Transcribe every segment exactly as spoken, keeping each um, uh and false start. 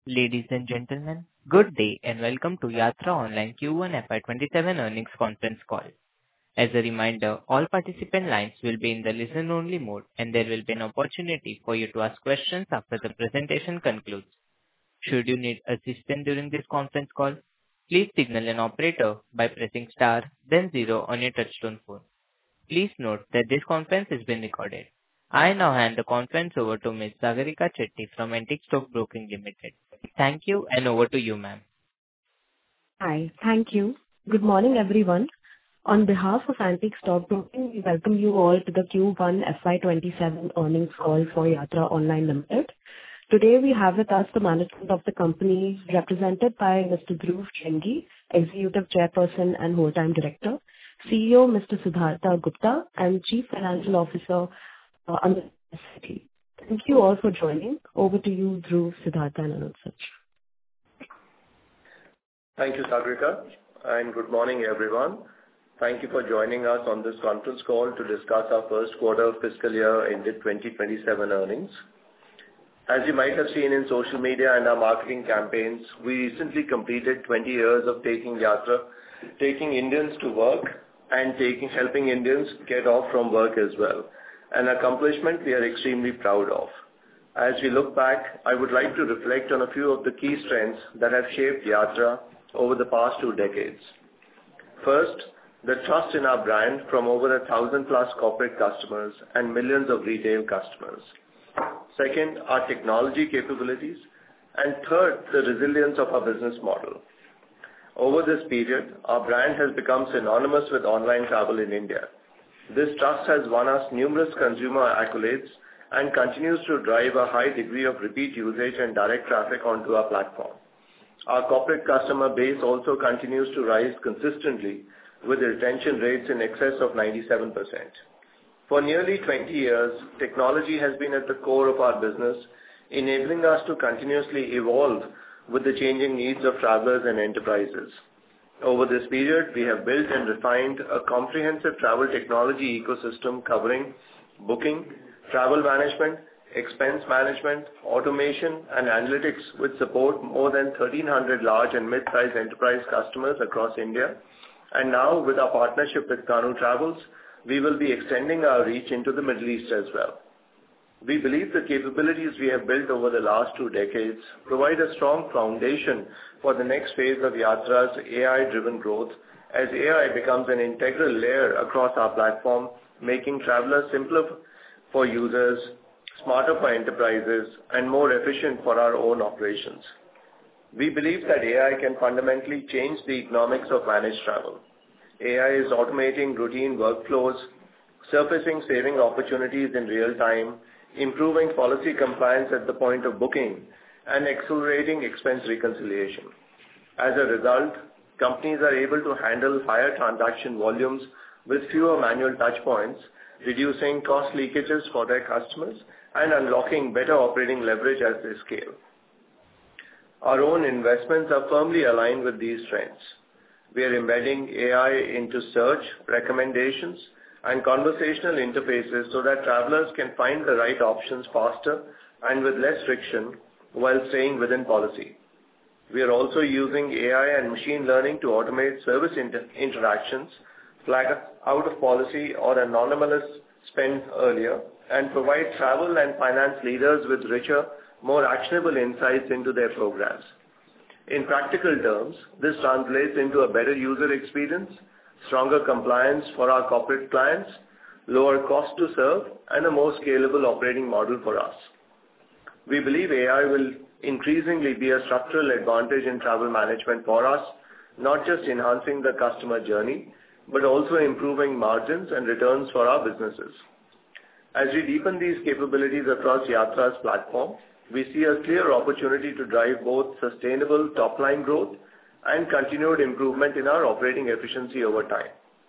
Ladies and gentlemen, good day and welcome to Yatra Online Q one F Y twenty-seven earnings conference call. As a reminder, all participant lines will be in the listen-only mode, and there will be an opportunity for you to ask questions after the presentation concludes. Should you need assistance during this conference call, please signal an operator by pressing star, then zero on your touch-tone phone. Please note that this conference is being recorded. I now hand the conference over to Miz Sagarika Chetty from Antique Stock Broking Limited. Thank you, and over to you, ma'am. Hi. Thank you. Good morning, everyone. On behalf of Antique Stock Broking, we welcome you all to the Q one F Y twenty-seven earnings call for Yatra Online Limited. Today, we have with us the management of the company, represented by Mister Dhruv Shringi, Executive Chairperson and Whole-Time Director, C E O Mister Siddhartha Gupta, and Chief Financial Officer, uh, Anil Sethi. Thank you all for joining. Over to you, Dhruv, Siddhartha, and Anil Sethi. Thank you, Sagarika, and good morning, everyone. Thank you for joining us on this conference call to discuss our first quarter fiscal year ended twenty twenty-seven earnings. As you might have seen in social media and our marketing campaigns, we recently completed twenty years of taking Yatra, taking Indians to work and taking helping Indians get off from work as well, an accomplishment we are extremely proud of. As we look back, I would like to reflect on a few of the key strengths that have shaped Yatra over the past two decades. First, the trust in our brand from over a thousand plus corporate customers and millions of retail customers. Second, our technology capabilities. And third, the resilience of our business model. Over this period, our brand has become synonymous with online travel in India. This trust has won us numerous consumer accolades and continues to drive a high degree of repeat usage and direct traffic onto our platform. Our corporate customer base also continues to rise consistently with retention rates in excess of ninety-seven percent. For nearly twenty years, technology has been at the core of our business, enabling us to continuously evolve with the changing needs of travelers and enterprises. Over this period, we have built and refined a comprehensive travel technology ecosystem covering booking, travel management, expense management, automation, and analytics, which support more than thirteen hundred large and mid-sized enterprise customers across India. And now, with our partnership with Kanu Travels, we will be extending our reach into the Middle East as well. We believe the capabilities we have built over the last two decades provide a strong foundation for the next phase of Yatra's A I-driven growth, as A I becomes an integral layer across our platform, making travelers simpler for users, smarter for enterprises, and more efficient for our own operations. We believe that A I can fundamentally change the economics of managed travel. A I is automating routine workflows, surfacing saving opportunities in real time, improving policy compliance at the point of booking, and accelerating expense reconciliation. As a result, companies are able to handle higher transaction volumes with fewer manual touchpoints, reducing cost leakages for their customers and unlocking better operating leverage as they scale. Our own investments are firmly aligned with these trends. We are embedding A I into search, recommendations, and conversational interfaces so that travelers can find the right options faster and with less friction while staying within policy. We are also using A I and machine learning to automate service inter- interactions, flag out of policy or anomalous spend earlier, and provide travel and finance leaders with richer, more actionable insights into their programs. In practical terms, this translates into a better user experience, stronger compliance for our corporate clients, lower cost to serve, and a more scalable operating model for us. We believe A I will increasingly be a structural advantage in travel management for us, not just enhancing the customer journey, but also improving margins and returns for our businesses. As we deepen these capabilities across Yatra's platform, we see a clear opportunity to drive both sustainable top-line growth and continued improvement in our operating efficiency over time.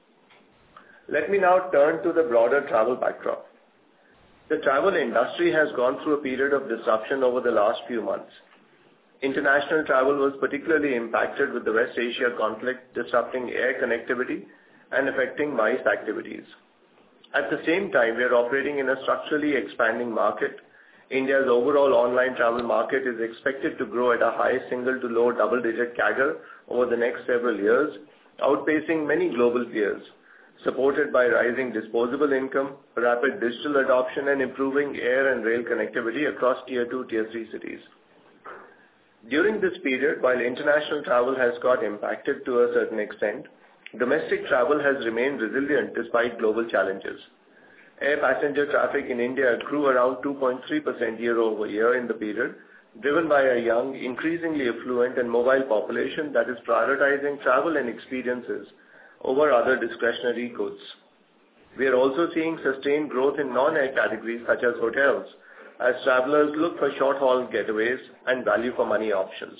Let me now turn to the broader travel backdrop. The travel industry has gone through a period of disruption over the last few months. International travel was particularly impacted with the West Asia conflict disrupting air connectivity and affecting M I C E activities. At the same time, we are operating in a structurally expanding market, India's overall online travel market is expected to grow at a high single to low double-digit C A G R over the next several years, outpacing many global peers, supported by rising disposable income, rapid digital adoption, and improving air and rail connectivity across Tier two, Tier three cities. During this period, while international travel has got impacted to a certain extent, domestic travel has remained resilient despite global challenges. Air passenger traffic in India grew around two point three percent year-over-year in the period, driven by a young, increasingly affluent and mobile population that is prioritizing travel and experiences over other discretionary goods. We are also seeing sustained growth in non-air categories such as hotels, as travelers look for short-haul getaways and value-for-money options.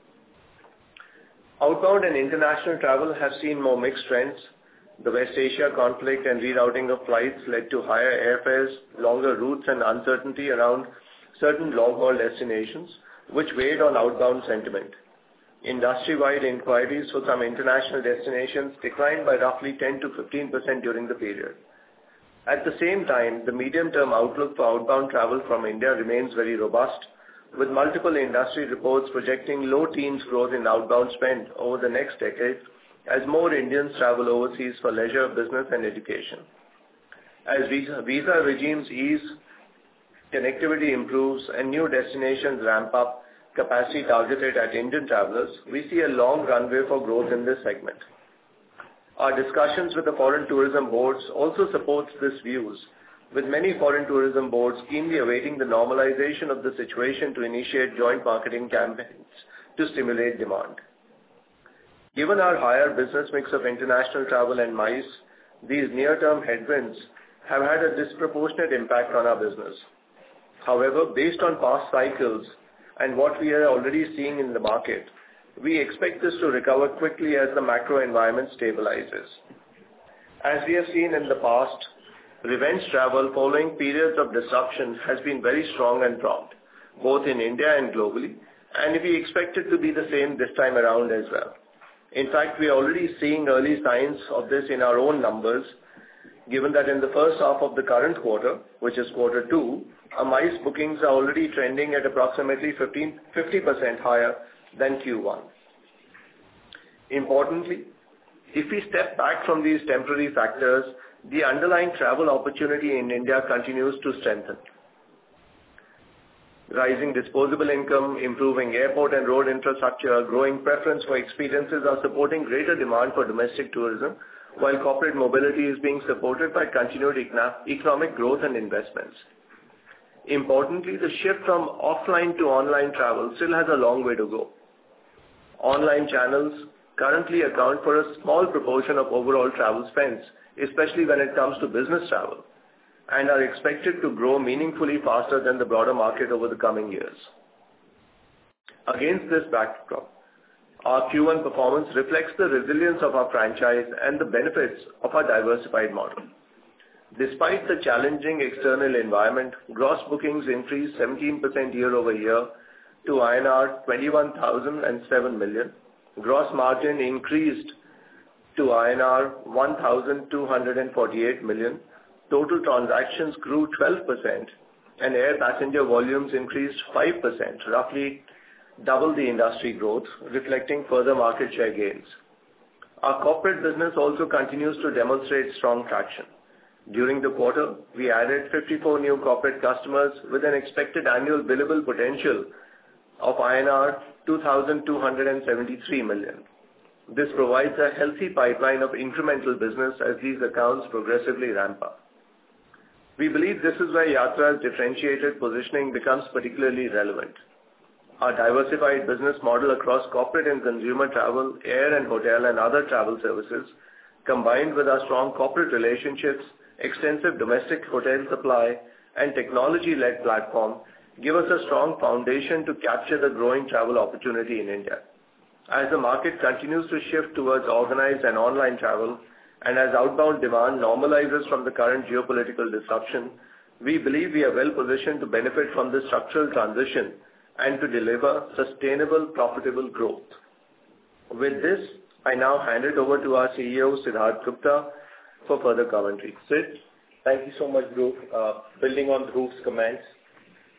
Outbound and international travel have seen more mixed trends. The West Asia conflict and rerouting of flights led to higher airfares, longer routes, and uncertainty around certain long-haul destinations, which weighed on outbound sentiment. Industry-wide inquiries for some international destinations declined by roughly ten to fifteen percent during the period. At the same time, the medium-term outlook for outbound travel from India remains very robust, with multiple industry reports projecting low teens growth in outbound spend over the next decade as more Indians travel overseas for leisure, business, and education. As visa, visa regimes ease, connectivity improves, and new destinations ramp up capacity targeted at Indian travelers, we see a long runway for growth in this segment. Our discussions with the foreign tourism boards also supports these views, with many foreign tourism boards keenly awaiting the normalization of the situation to initiate joint marketing campaigns to stimulate demand. Given our higher business mix of international travel and MICE, these near-term headwinds have had a disproportionate impact on our business. However, based on past cycles and what we are already seeing in the market, we expect this to recover quickly as the macro environment stabilizes. As we have seen in the past, revenge travel following periods of disruption has been very strong and prompt, both in India and globally, and we expect it to be the same this time around as well. In fact, we are already seeing early signs of this in our own numbers, given that in the first half of the current quarter, which is quarter two, our MICE bookings are already trending at approximately fifty percent higher than Q one. Importantly, if we step back from these temporary factors, the underlying travel opportunity in India continues to strengthen. Rising disposable income, improving airport and road infrastructure, growing preference for experiences are supporting greater demand for domestic tourism, while corporate mobility is being supported by continued economic growth and investments. Importantly, the shift from offline to online travel still has a long way to go. Online channels currently account for a small proportion of overall travel spends, especially when it comes to business travel, and are expected to grow meaningfully faster than the broader market over the coming years. Against this backdrop, our Q one performance reflects the resilience of our franchise and the benefits of our diversified model. Despite the challenging external environment, gross bookings increased seventeen percent year-over-year to I N R twenty-one thousand seven million. Gross margin increased to I N R one thousand two hundred forty-eight million. Total transactions grew twelve percent, and air passenger volumes increased five percent, roughly double the industry growth, reflecting further market share gains. Our corporate business also continues to demonstrate strong traction. During the quarter, we added fifty-four new corporate customers with an expected annual billable potential of I N R two thousand two hundred seventy-three million. This provides a healthy pipeline of incremental business as these accounts progressively ramp up. We believe this is where Yatra's differentiated positioning becomes particularly relevant. Our diversified business model across corporate and consumer travel, air and hotel and other travel services, combined with our strong corporate relationships, extensive domestic hotel supply, and technology-led platform, give us a strong foundation to capture the growing travel opportunity in India. As the market continues to shift towards organized and online travel, and as outbound demand normalizes from the current geopolitical disruption, we believe we are well positioned to benefit from this structural transition and to deliver sustainable, profitable growth. With this, I now hand it over to our C E O, Siddharth Gupta, for further commentary. Sid? Thank you so much, Dhruv. Uh, building on Dhruv's comments,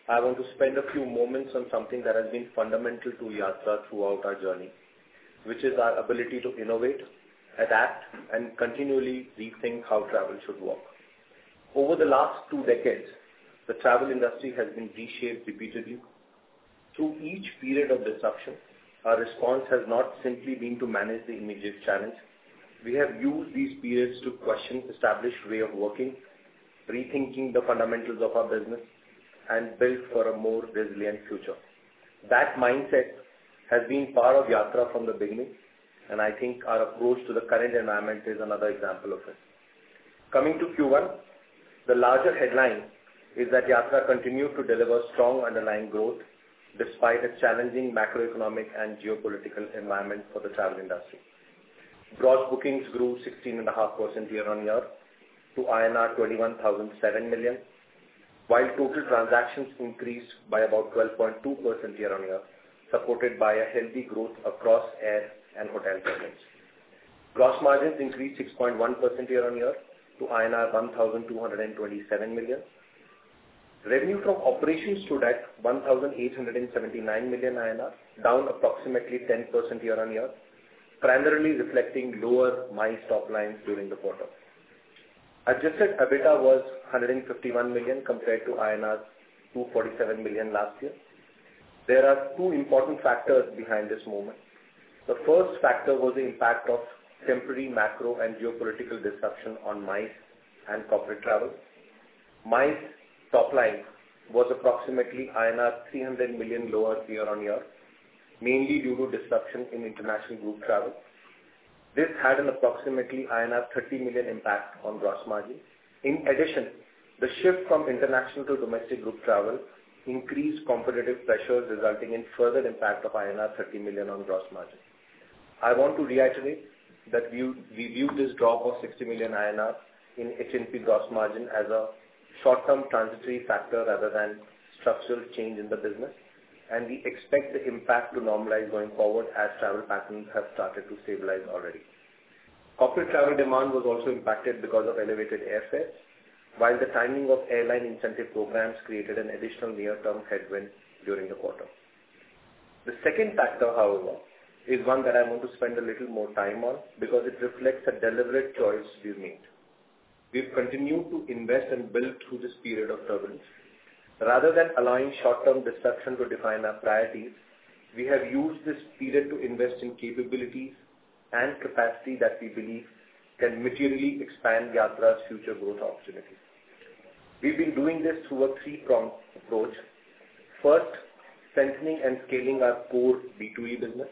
I want to spend a few moments on something that has been fundamental to Yatra throughout our journey, which is our ability to innovate, adapt, and continually rethink how travel should work. Over the last two decades, the travel industry has been reshaped repeatedly. Through each period of disruption, our response has not simply been to manage the immediate challenge. We have used these periods to question established way of working, rethinking the fundamentals of our business, and build for a more resilient future. That mindset has been part of Yatra from the beginning, and I think our approach to the current environment is another example of it. Coming to Q one, the larger headline is that Yatra continued to deliver strong underlying growth despite a challenging macroeconomic and geopolitical environment for the travel industry. Gross bookings grew sixteen point five percent year-on-year to I N R twenty-one thousand seven million, while total transactions increased by about twelve point two percent year-on-year, supported by a healthy growth across air and hotel segments. Gross margins increased six point one percent year-on-year to I N R one thousand two hundred twenty-seven million. Revenue from operations stood at one thousand eight hundred seventy-nine million I N R, down approximately ten percent year-on-year, primarily reflecting lower MICE top lines during the quarter. Adjusted EBITDA was one hundred fifty-one million compared to I N R two hundred forty-seven million last year. There are two important factors behind this movement. The first factor was the impact of temporary macro and geopolitical disruption on MICE and corporate travel. MICE top line was approximately I N R three hundred million lower year-on-year, mainly due to disruption in international group travel. This had an approximately I N R thirty million impact on gross margin. In addition, the shift from international to domestic group travel increased competitive pressures, resulting in further impact of I N R thirty million on gross margin. I want to reiterate that we, we view this drop of sixty million I N R in H N P gross margin as a short-term transitory factor rather than structural change in the business, and we expect the impact to normalize going forward as travel patterns have started to stabilize already. Corporate travel demand was also impacted because of elevated airfares, while the timing of airline incentive programs created an additional near-term headwind during the quarter. The second factor, however, is one that I want to spend a little more time on because it reflects a deliberate choice we've made. We've continued to invest and build through this period of turbulence. Rather than allowing short-term disruption to define our priorities, we have used this period to invest in capabilities and capacity that we believe can materially expand Yatra's future growth opportunities. We've been doing this through a three-pronged approach. First, strengthening and scaling our core B two E business.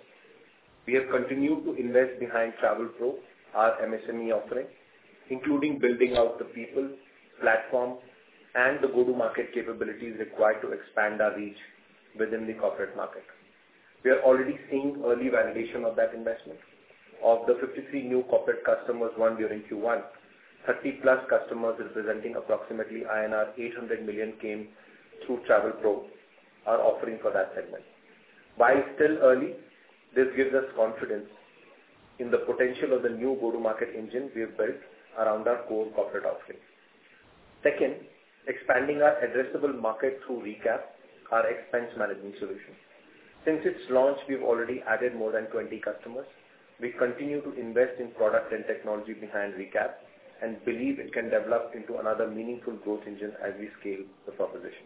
We have continued to invest behind TravelPro, our M S M E offering, including building out the people, platform, and the go-to-market capabilities required to expand our reach within the corporate market. We are already seeing early validation of that investment. Of the fifty-three new corporate customers won during Q one, thirty plus customers representing approximately I N R eight hundred million came through TravelPro, our offering for that segment. While still early, this gives us confidence in the potential of the new go-to-market engine we have built around our core corporate offering. Second, expanding our addressable market through Recap, our expense management solution. Since its launch, we've already added more than twenty customers. We continue to invest in product and technology behind Recap and believe it can develop into another meaningful growth engine as we scale the proposition.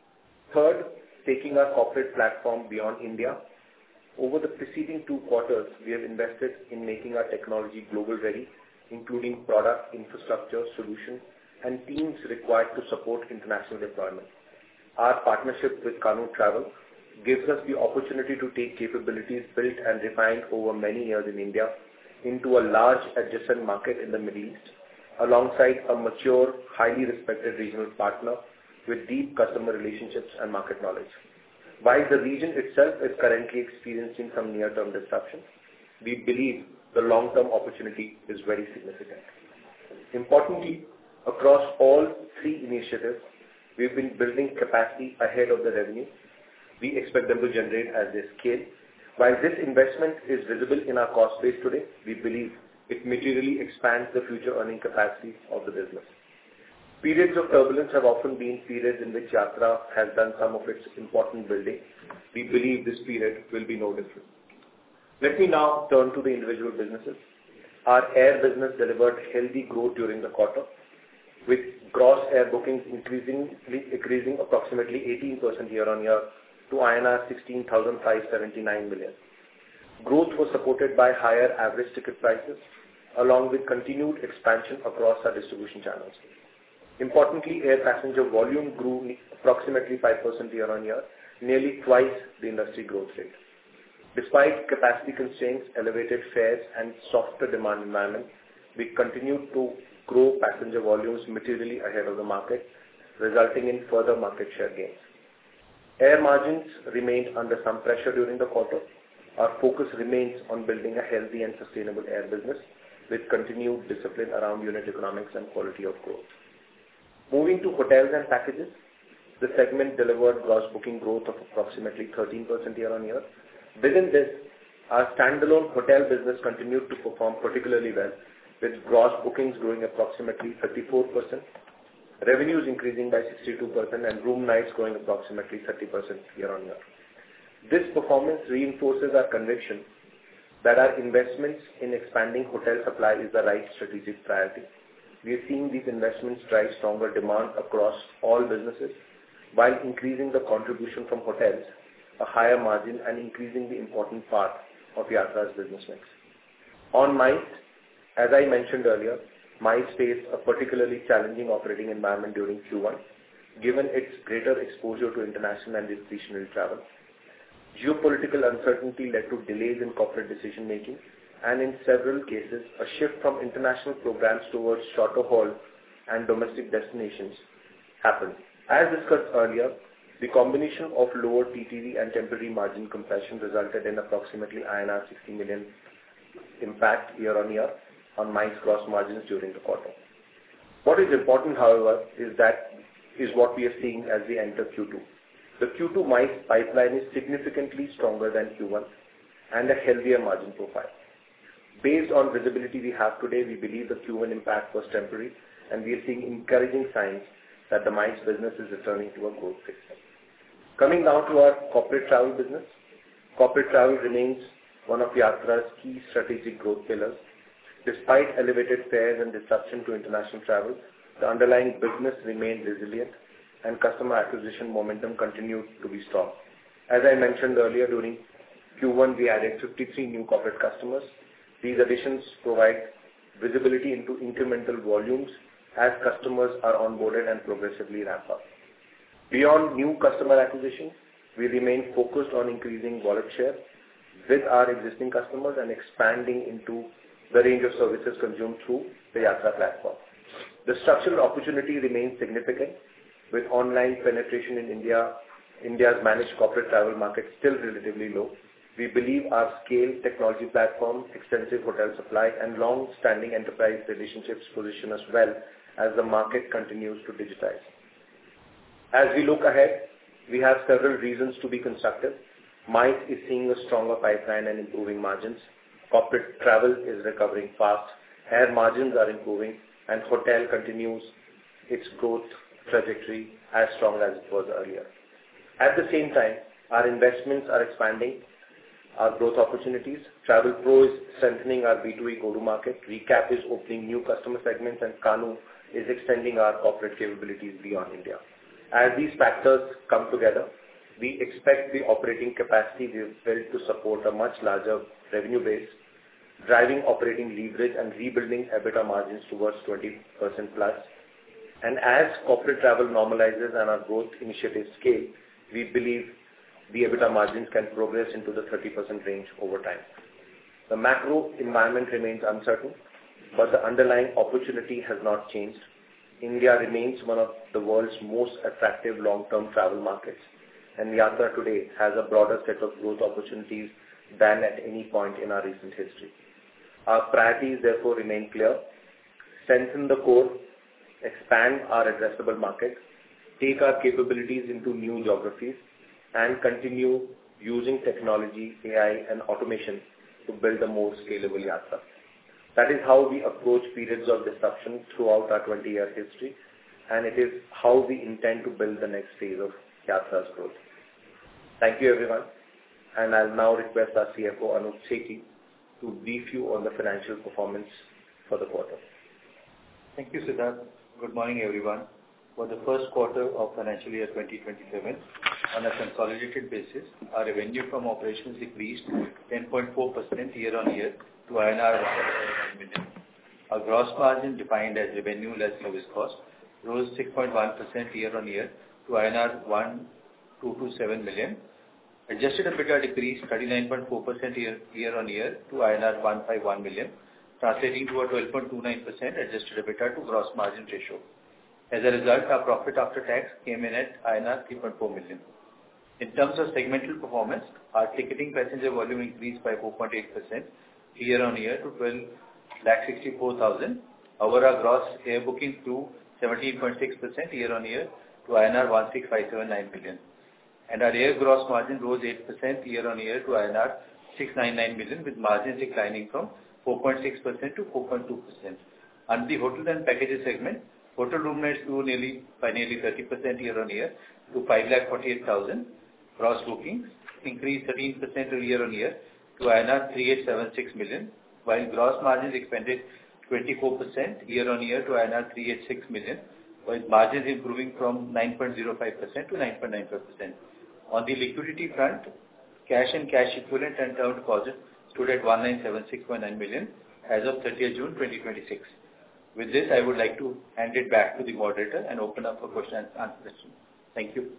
Third, taking our corporate platform beyond India. Over the preceding two quarters, we have invested in making our technology global ready, including product, infrastructure, solutions, and teams required to support international deployment. Our partnership with Kanoo Travel gives us the opportunity to take capabilities built and refined over many years in India into a large adjacent market in the Middle East, alongside a mature, highly respected regional partner with deep customer relationships and market knowledge. While the region itself is currently experiencing some near-term disruption, we believe the long-term opportunity is very significant. Importantly, across all three initiatives, we've been building capacity ahead of the revenue we expect them to generate as they scale. While this investment is visible in our cost base today, we believe it materially expands the future earning capacity of the business. Periods of turbulence have often been periods in which Yatra has done some of its important building. We believe this period will be no different. Let me now turn to the individual businesses. Our air business delivered healthy growth during the quarter, with gross air bookings increasing, increasing approximately eighteen percent year-on-year to I N R sixteen thousand five hundred seventy-nine million. Growth was supported by higher average ticket prices, along with continued expansion across our distribution channels. Importantly, air passenger volume grew approximately five percent year-on-year, nearly twice the industry growth rate. Despite capacity constraints, elevated fares, and softer demand environment, we continued to grow passenger volumes materially ahead of the market, resulting in further market share gains. Air margins remained under some pressure during the quarter. Our focus remains on building a healthy and sustainable air business with continued discipline around unit economics and quality of growth. Moving to hotels and packages, the segment delivered gross booking growth of approximately thirteen percent year-on-year. Within this, our standalone hotel business continued to perform particularly well, with gross bookings growing approximately thirty-four percent, revenues increasing by sixty-two percent, and room nights growing approximately thirty percent year-on-year. This performance reinforces our conviction that our investments in expanding hotel supply is the right strategic priority. We are seeing these investments drive stronger demand across all businesses while increasing the contribution from hotels, a higher margin, and increasing the important part of Yatra's business mix. On MICE, as I mentioned earlier, MICE faced a particularly challenging operating environment during Q one, given its greater exposure to international and discretionary travel. Geopolitical uncertainty led to delays in corporate decision-making, and in several cases, a shift from international programs towards shorter haul and domestic destinations happened. As discussed earlier, the combination of lower T T V and temporary margin compression resulted in approximately I N R sixty million impact year-on-year on MICE gross margins during the quarter. What is important, however, is that is what we are seeing as we enter Q two. The Q two MICE pipeline is significantly stronger than Q one and a healthier margin profile. Based on visibility we have today, we believe the Q one impact was temporary, and we are seeing encouraging signs that the MICE business is returning to a growth phase. Coming now to our corporate travel business. Corporate travel remains one of Yatra's key strategic growth pillars. Despite elevated fares and disruption to international travel, the underlying business remained resilient and customer acquisition momentum continued to be strong. As I mentioned earlier, during Q one, we added fifty-three new corporate customers. These additions provide visibility into incremental volumes as customers are onboarded and progressively ramp up. Beyond new customer acquisition, we remain focused on increasing wallet share with our existing customers and expanding into the range of services consumed through the Yatra platform. The structural opportunity remains significant, with online penetration in India, India's managed corporate travel market still relatively low. We believe our scale, technology platform, extensive hotel supply, and long-standing enterprise relationships position us well as the market continues to digitize. As we look ahead, we have several reasons to be constructive. MICE is seeing a stronger pipeline and improving margins. Corporate travel is recovering fast. Air margins are improving, and hotel continues its growth trajectory as strong as it was earlier. At the same time, our investments are expanding our growth opportunities. TravelPro is strengthening our B two E go-to-market. Recap is opening new customer segments, and Kanu is extending our corporate capabilities beyond India. As these factors come together, we expect the operating capacity we've built to support a much larger revenue base, driving operating leverage and rebuilding EBITDA margins towards twenty percent plus. And as corporate travel normalizes and our growth initiatives scale, we believe the EBITDA margins can progress into the thirty percent range over time. The macro environment remains uncertain, but the underlying opportunity has not changed. India remains one of the world's most attractive long-term travel markets, and Yatra today has a broader set of growth opportunities than at any point in our recent history. Our priorities therefore remain clear: strengthen the core, expand our addressable market, take our capabilities into new geographies, and continue using technology, A I, and automation to build a more scalable Yatra. That is how we approach periods of disruption throughout our twenty-year history. and it is how we intend to build the next phase of Yatra's growth. Thank you, everyone, and I'll now request our C F O, Anup Sethi, to brief you on the financial performance for the quarter. Thank you, Siddharth. Good morning, everyone. For the first quarter of financial year twenty twenty-seven, on a consolidated basis, our revenue from operations decreased ten point four percent year-on-year to I N R one point one million. Our gross margin, defined as revenue less service cost, rose six point one percent year-on-year to I N R one thousand two hundred twenty-seven million. Adjusted EBITDA decreased thirty-nine point four percent year, year-on-year to I N R one hundred fifty-one million, translating to a twelve point two nine percent adjusted EBITDA to gross margin ratio. As a result, our profit after tax came in at I N R three point four million. In terms of segmental performance, our ticketing passenger volume increased by four point eight percent year-on-year to twelve lakh sixty-four thousand. However, our gross air bookings grew seventeen point six percent year-on-year to I N R one six five seven nine million. And our air gross margin rose eight percent year-on-year to I N R six ninety-nine million, with margins declining from four point six percent to four point two percent. Under the hotel and packages segment, hotel room nights grew nearly by nearly thirty percent year-on-year to five lakh forty-eight thousand. Gross bookings increased thirteen percent year-on-year to I N R three thousand eight hundred seventy-six million, while gross margins expanded twenty-four percent year-on-year to I N R three hundred eighty-six million, with margins improving from nine point zero five percent to nine point nine five percent. On the liquidity front, cash and cash equivalent and term deposit stood at one thousand nine hundred seventy-six point nine million as of thirtieth June twenty twenty-six. With this, I would like to hand it back to the moderator and open up for question and answer session. Thank you.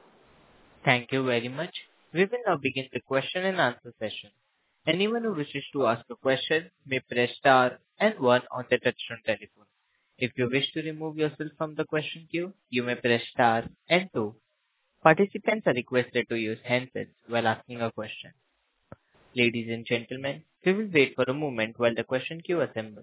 Thank you very much. We will now begin the question and answer session. Anyone who wishes to ask a question may press star and one on the touchtone telephone. If you wish to remove yourself from the question queue, you may press star and two. Participants are requested to use handsets while asking a question. Ladies and gentlemen, we will wait for a moment while the question queue assembles.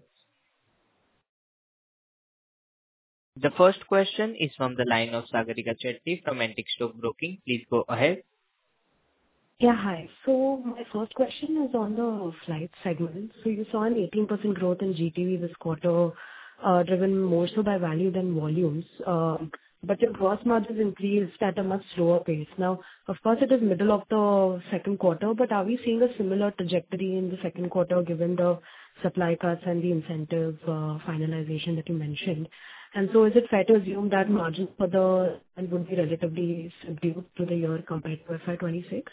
The first question is from the line of Sagarika Chetty from Antique Stock Broking. Please go ahead. Yeah, hi. So my first question is on the flight segment. So you saw an eighteen percent growth in G T V this quarter, uh, driven more so by value than volumes. Um, but your gross margins increased at a much slower pace. Now, of course, it is middle of the second quarter, but are we seeing a similar trajectory in the second quarter given the supply cuts and the incentive uh, finalization that you mentioned? And so is it fair to assume that margins for the and would be relatively subdued to the year compared to F Y twenty-six?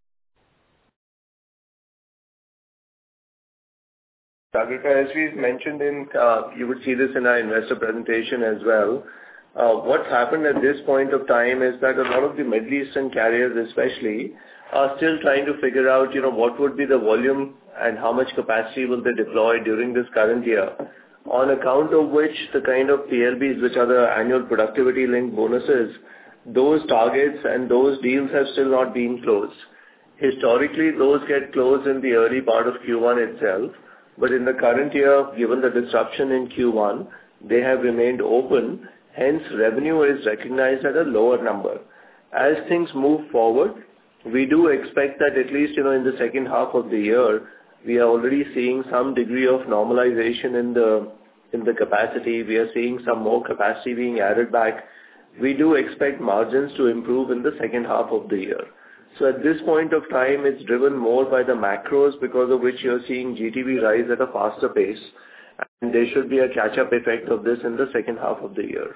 Sagarika, as we mentioned in, uh, you would see this in our investor presentation as well. Uh, what's happened at this point of time is that a lot of the Middle Eastern carriers especially are still trying to figure out, you know, what would be the volume and how much capacity will they deploy during this current year, on account of which the kind of P L Bs, which are the annual productivity linked bonuses, those targets and those deals have still not been closed. Historically, those get closed in the early part of Q one itself, but in the current year, given the disruption in Q one, they have remained open, hence revenue is recognized at a lower number. As things move forward, we do expect that at least, you know, in the second half of the year, we are already seeing some degree of normalization in the in the capacity. We are seeing some more capacity being added back. We do expect margins to improve in the second half of the year. So at this point of time, it's driven more by the macros, because of which you're seeing G T V rise at a faster pace, and there should be a catch-up effect of this in the second half of the year.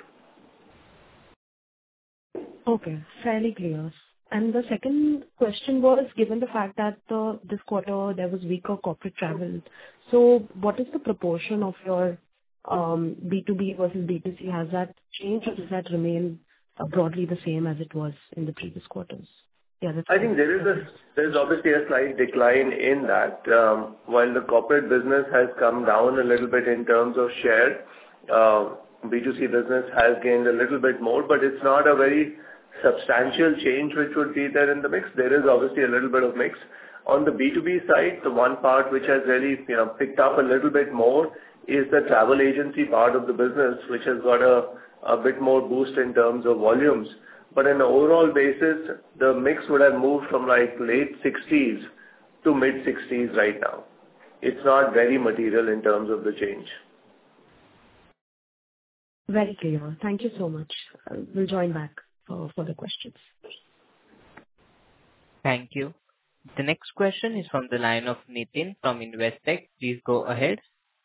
Okay, fairly clear. And the second question was, given the fact that uh, this quarter there was weaker corporate travel, so what is the proportion of your um, B two B versus B two C? Has that changed, or does that remain uh, broadly the same as it was in the previous quarters? Yeah, that's I think there is a there's obviously a slight decline in that. Um, while the corporate business has come down a little bit in terms of share, uh, B two C business has gained a little bit more, but it's not a very substantial change which would be there in the mix. There is obviously a little bit of mix. On the B two B side, the one part which has really, you know, picked up a little bit more is the travel agency part of the business, which has got a, a bit more boost in terms of volumes. But on an overall basis, the mix would have moved from like late sixties to mid sixties right now. It's not very material in terms of the change. Very clear. Thank you so much. Uh, We'll join back for further questions. Thank you. The next question is from the line of Nitin from Investec. Please go ahead.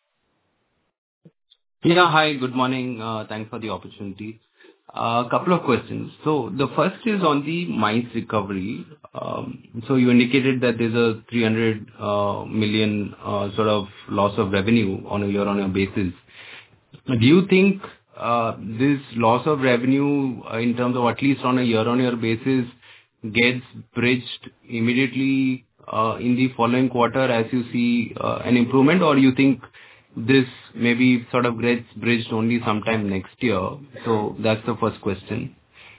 Yeah, hi, good morning. Uh, Thanks for the opportunity. A couple of questions. So the first is on the MICE recovery. Um, So you indicated that there's a three hundred uh, million uh, sort of loss of revenue on a year-on-year basis. Do you think uh, this loss of revenue, uh, in terms of at least on a year-on-year basis, gets bridged immediately uh, in the following quarter as you see uh, an improvement, or you think this maybe sort of gets bridged only sometime next year? So that's the first question.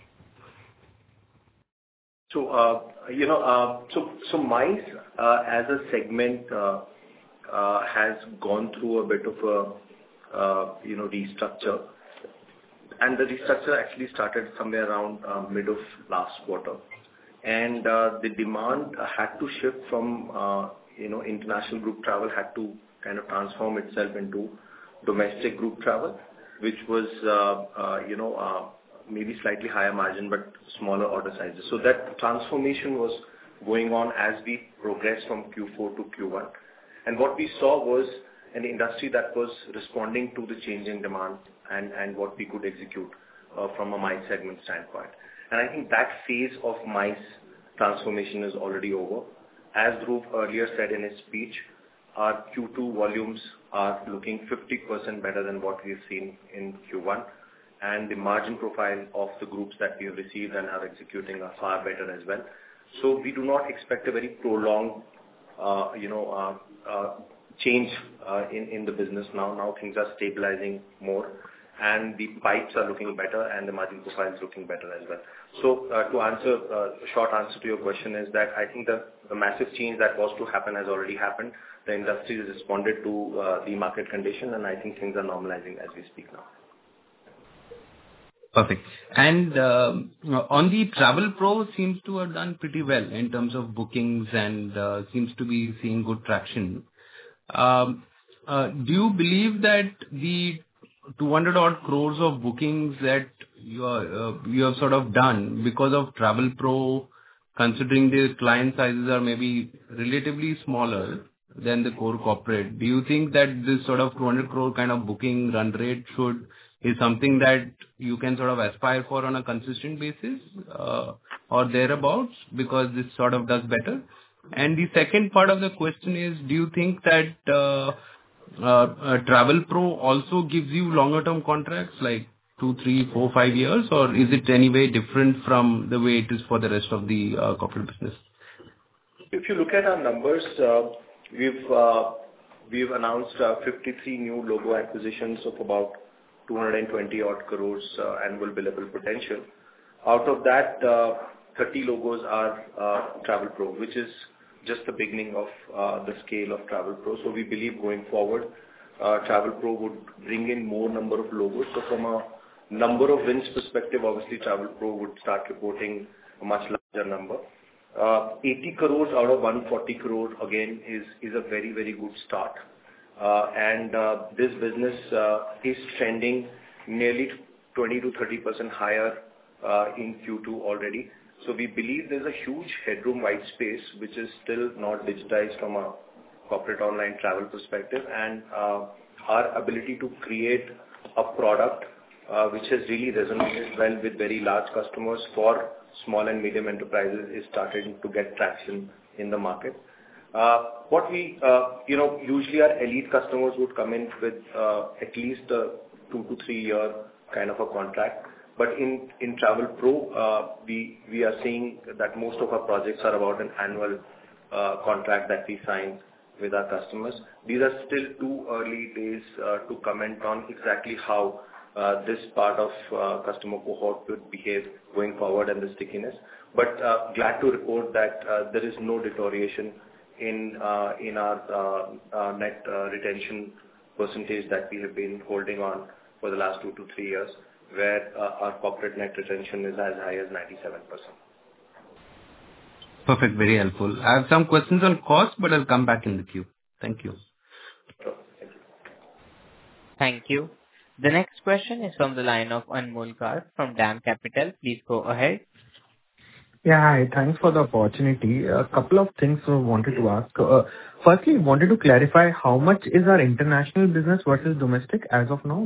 So, uh, you know, uh, so so MICE uh, as a segment uh, uh, has gone through a bit of a, uh, you know, restructure. And the restructure actually started somewhere around uh, mid of last quarter. And uh, the demand had to shift from, uh, you know, international group travel had to kind of transform itself into domestic group travel, which was, uh, uh, you know, uh, maybe slightly higher margin, but smaller order sizes. So that transformation was going on as we progressed from Q four to Q one. And what we saw was an industry that was responding to the change in demand and, and what we could execute uh, from a MICE segment standpoint. And I think that phase of MICE transformation is already over. As Dhruv earlier said in his speech, our Q two volumes are looking fifty percent better than what we've seen in Q one. And the margin profile of the groups that we have received and are executing are far better as well. So we do not expect a very prolonged, uh, you know, uh, uh, change uh, in, in the business now. Now things are stabilizing more, and the pipes are looking better, and the margin profile is looking better as well. So uh, to answer, uh, short answer to your question is that I think the, the massive change that was to happen has already happened. The industry has responded to uh, the market condition, and I think things are normalizing as we speak now. Perfect. And um, on the Travel Pro seems to have done pretty well in terms of bookings and uh, seems to be seeing good traction. Um, uh, Do you believe that the two hundred odd crores of bookings that you are, uh, you have sort of done because of Travel Pro, considering the client sizes are maybe relatively smaller than the core corporate, do you think that this sort of two hundred crore kind of booking run rate should is something that you can sort of aspire for on a consistent basis, uh, or thereabouts, because this sort of does better? And the second part of the question is, do you think that uh, uh, uh, Travel Pro also gives you longer term contracts, like two, three, four, five years, or is it any way different from the way it is for the rest of the uh, corporate business? If you look at our numbers, uh, we've uh, we've announced uh, fifty-three new logo acquisitions of about two hundred twenty odd crores uh, annual billable potential. Out of that, uh, thirty logos are uh, Travel Pro, which is just the beginning of uh, the scale of Travel Pro. So we believe going forward, uh, Travel Pro would bring in more number of logos. So from a number of wins perspective, obviously Travel Pro would start reporting a much larger number. Uh, eighty crores out of one hundred forty crore again is is a very, very good start. Uh, and uh, this business uh, is trending nearly twenty to thirty percent higher uh, in Q two already. So we believe there's a huge headroom white space, which is still not digitized from a corporate online travel perspective. And uh, our ability to create a product uh, which has really resonated well with very large customers for small and medium enterprises is starting to get traction in the market. Uh, what we, uh, you know, usually our elite customers would come in with uh, at least a two to three year kind of a contract. But in, in Travel Pro, uh, we, we are seeing that most of our projects are about an annual uh, contract that we sign with our customers. These are still too early days uh, to comment on exactly how uh, this part of uh, customer cohort would behave going forward and the stickiness. But uh, glad to report that uh, there is no deterioration in uh, in our uh, uh, net uh, retention percentage that we have been holding on for the last two to three years, where uh, our corporate net retention is as high as ninety-seven percent. Perfect. Very helpful. I have some questions on cost, but I'll come back in the queue. Thank you. So, thank you. Thank you. The next question is from the line of Anmol Garg from DAM Capital. Please go ahead. Yeah, hi. Thanks for the opportunity. A couple of things I wanted to ask. Uh, Firstly, wanted to clarify how much is our international business versus domestic as of now?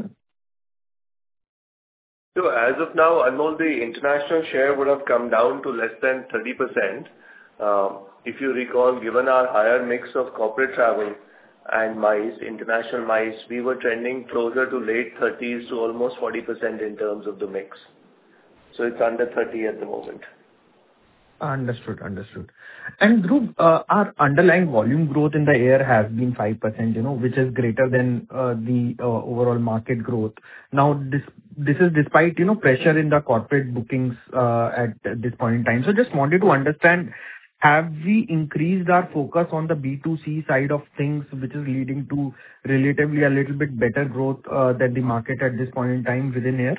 So as of now, Anmol, the international share would have come down to less than thirty percent. Uh, If you recall, given our higher mix of corporate travel and MICE, international MICE, we were trending closer to late thirties to almost forty percent in terms of the mix. So it's under thirty at the moment. Understood. Understood. And Dhruv, uh, our underlying volume growth in the air has been five percent, you know, which is greater than uh, the uh, overall market growth. Now, this this is despite, you know, pressure in the corporate bookings uh, at this point in time. So just wanted to understand, have we increased our focus on the B two C side of things, which is leading to relatively a little bit better growth uh, than the market at this point in time within air?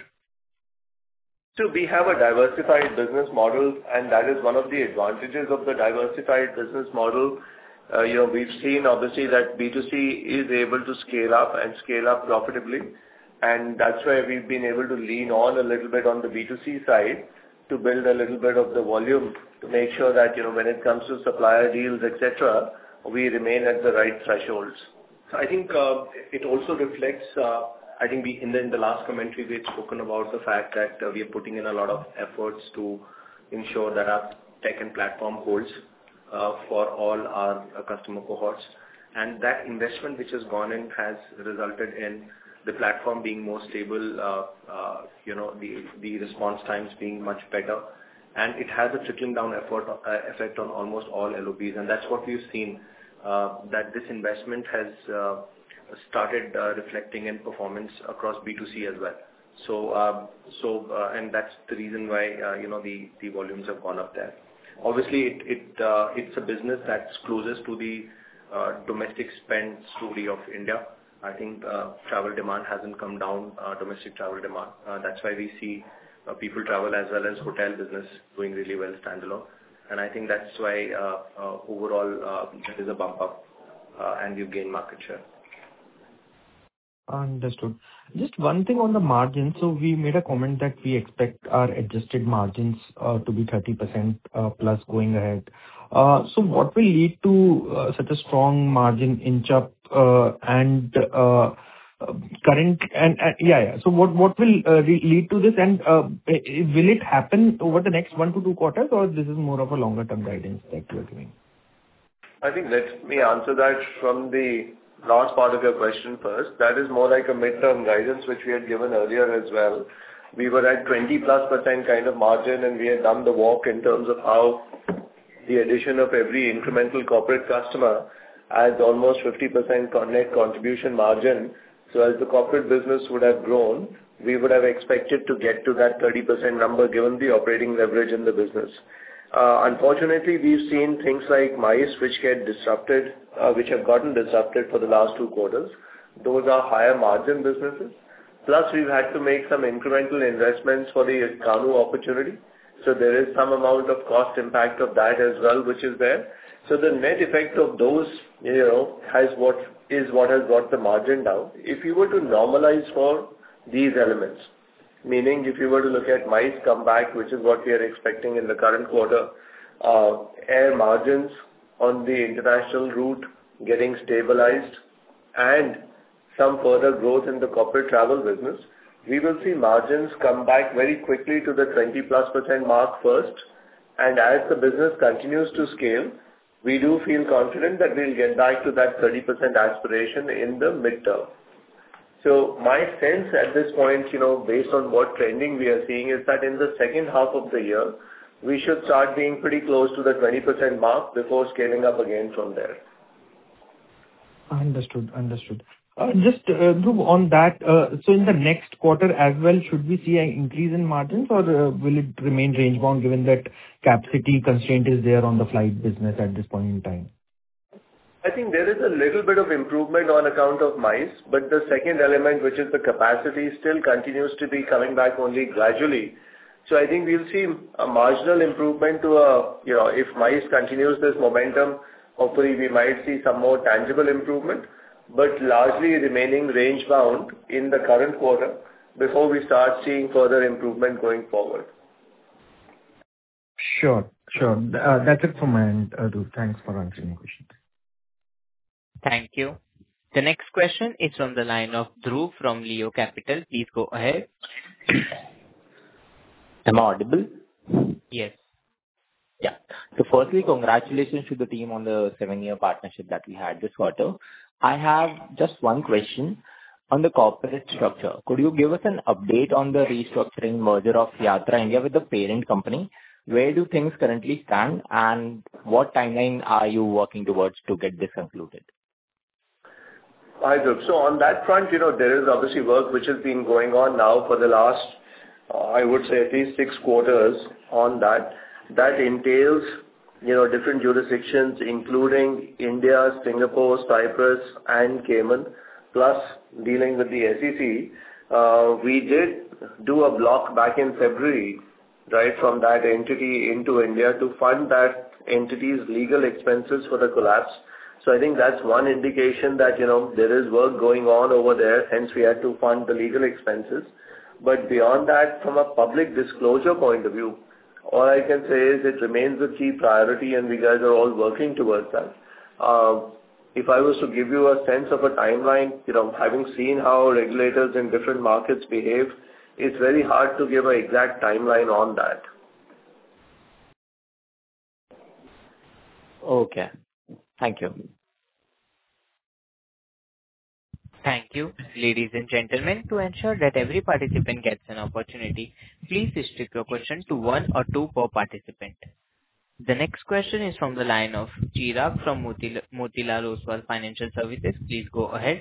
So we have a diversified business model, and that is one of the advantages of the diversified business model. Uh, You know, we've seen obviously that B two C is able to scale up and scale up profitably, and that's why we've been able to lean on a little bit on the B two C side to build a little bit of the volume to make sure that, you know, when it comes to supplier deals, et cetera, we remain at the right thresholds. So I think uh, it also reflects, uh, I think we in the in the last commentary, we had spoken about the fact that uh, we are putting in a lot of efforts to ensure that our tech and platform holds uh, for all our uh, customer cohorts. And that investment which has gone in has resulted in the platform being more stable, uh, uh, you know, the the response times being much better. And it has a trickling down effort, uh, effect on almost all L O Bs. And that's what we've seen, uh, that this investment has uh, started uh, reflecting in performance across B two C as well. So, uh, so uh, and that's the reason why, uh, you know, the, the volumes have gone up there. Obviously, it, it uh, it's a business that's closest to the uh, domestic spend story of India. I think uh, travel demand hasn't come down, uh, domestic travel demand. Uh, that's why we see uh, people travel as well as hotel business doing really well standalone. And I think that's why uh, uh, overall uh, there is a bump up uh, and you gain market share. Understood. Just one thing on the margin. So we made a comment that we expect our adjusted margins uh, to be thirty percent uh, plus going ahead. Uh, So what will lead to uh, such a strong margin inch up uh, and uh, uh, current and uh, yeah, yeah. So what what will uh, re- lead to this? And uh, i- i- will it happen over the next one to two quarters, or this is more of a longer term guidance that you are giving? I think let me answer that from the last part of your question first. That is more like a midterm guidance, which we had given earlier as well. We were at twenty plus percent kind of margin, and we had done the walk in terms of how the addition of every incremental corporate customer adds almost fifty percent net contribution margin. So as the corporate business would have grown, we would have expected to get to that thirty percent number given the operating leverage in the business. Uh, unfortunately, we've seen things like MICE which get disrupted, uh, which have gotten disrupted for the last two quarters. Those are higher margin businesses. Plus, we've had to make some incremental investments for the Kanu opportunity. So there is some amount of cost impact of that as well, which is there. So the net effect of those, you know, has what is what has brought the margin down. If you were to normalize for these elements, meaning if you were to look at MICE comeback, which is what we are expecting in the current quarter, uh, air margins on the international route getting stabilized and some further growth in the corporate travel business, we will see margins come back very quickly to the twenty plus percent mark first. And as the business continues to scale, we do feel confident that we'll get back to that thirty percent aspiration in the midterm. So my sense at this point, you know, based on what trending we are seeing, is that in the second half of the year, we should start being pretty close to the twenty percent mark before scaling up again from there. Understood. Understood. Uh, Just, uh, Dhruv, on that, uh, so in the next quarter as well, should we see an increase in margins, or uh, will it remain range bound given that capacity constraint is there on the flight business at this point in time? I think there is a little bit of improvement on account of MICE, but the second element, which is the capacity, still continues to be coming back only gradually. So I think we'll see a marginal improvement to a, you know, if MICE continues this momentum, hopefully we might see some more tangible improvement. but largely remaining range-bound in the current quarter before we start seeing further improvement going forward. Sure. Sure. Uh, That's it from my end, uh, Dhruv. Thanks for answering the question. Thank you. The next question is from the line of Dhruv from Leo Capital. Please go ahead. Am I audible? Yes. Yeah. So firstly, congratulations to the team on the seven-year partnership that we had this quarter. I have just one question on the corporate structure. Could you give us an update on the restructuring merger of Yatra India with the parent company? Where do things currently stand, and what timeline are you working towards to get this concluded? Hi, Dhruv. So on that front, you know, there is obviously work which has been going on now for the last, uh, I would say at least six quarters on that. That entails, you know, different jurisdictions, including India, Singapore, Cyprus, and Cayman, plus dealing with the S E C. Uh, we did do a block back in February, right, from that entity into India to fund that entity's legal expenses for the collapse. So I think that's one indication that, you know, there is work going on over there, hence we had to fund the legal expenses. But beyond that, from a public disclosure point of view, all I can say is it remains a key priority and we guys are all working towards that. Uh, if I was to give you a sense of a timeline, you know, having seen how regulators in different markets behave, it's very hard to give an exact timeline on that. Okay. Thank you. Thank you. Ladies and gentlemen, to ensure that every participant gets an opportunity, please restrict your question to one or two per participant. The next question is from the line of Chirag from Motil- Motilal Oswal Financial Services. Please go ahead.